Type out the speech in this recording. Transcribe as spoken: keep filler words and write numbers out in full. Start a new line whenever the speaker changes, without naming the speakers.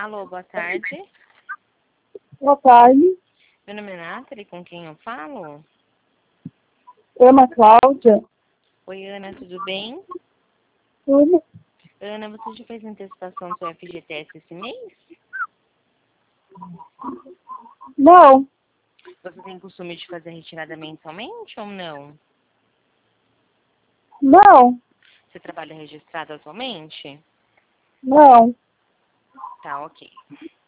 Alô, boa tarde.
Boa tarde.
Meu nome é Nathalie, com quem eu falo?
Ana Cláudia.
Oi, Ana, tudo bem?
Tudo?
Ana, você já fez antecipação do seu F G T S esse mês?
Não,
Você tem costume de fazer retirada mensalmente ou não?
não,
Você trabalha registrado atualmente?
não.
Tá, ok.